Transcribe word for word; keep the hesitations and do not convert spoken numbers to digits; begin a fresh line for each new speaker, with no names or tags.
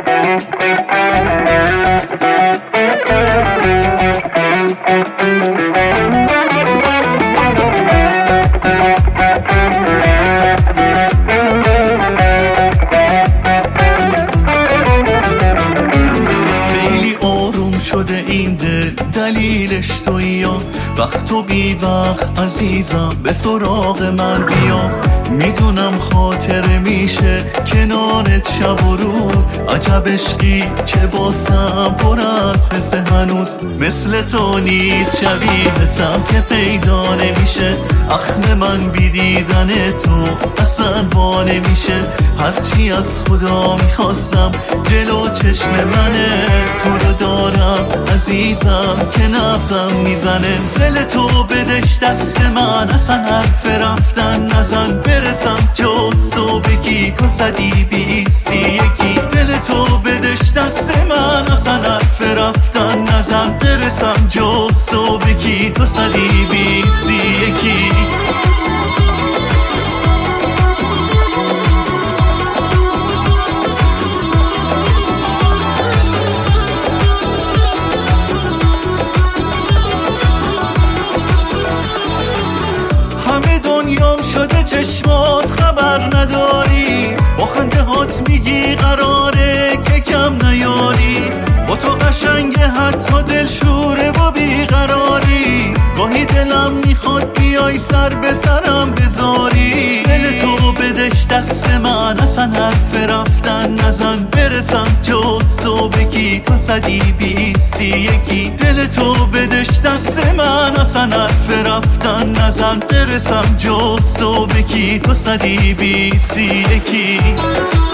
شده این دل دلیلش تویی یا وقت و بی وقت عزیزم به سراغ من بیا. میدونم خاطره میشه کنارت شب و روز، عجب عشقی که واسم پر از حس هنوز. مثل تو نیست شبیهتم که پیدا نمیشه، اخم من بی دیدن تو اصلا وا نمیشه. هرچی از خدا میخواستم جلو چشم منه، تو رو دارم عزیزم که نبضم میزنه. دل تو بدش دست من، اصلا حرف رفتن نزن، برسم جز تو بگی تو صدی بیستی یکی. دل تو بدش دست من، اصلا حرف رفتن نزن، برسم جز تو بگی تو صدی بیستی یکی. همه دنیام شده چشمات خبر نداری، با خنده هات میگی قراره که کم نیاری. با تو قشنگه حتی دل شوره و بیقراری، گاهی دلم میخواد بیای سر به سرم بذاری. دل تو بدش دست من، اصلا حرف رفتن نزن، برسم جز تو بگی تو صدی بیستی یکی. دل تو بدش دست من، اصلا حرف رفتن نزن، برسم جز تو بگی تو صدی بیستی یکی.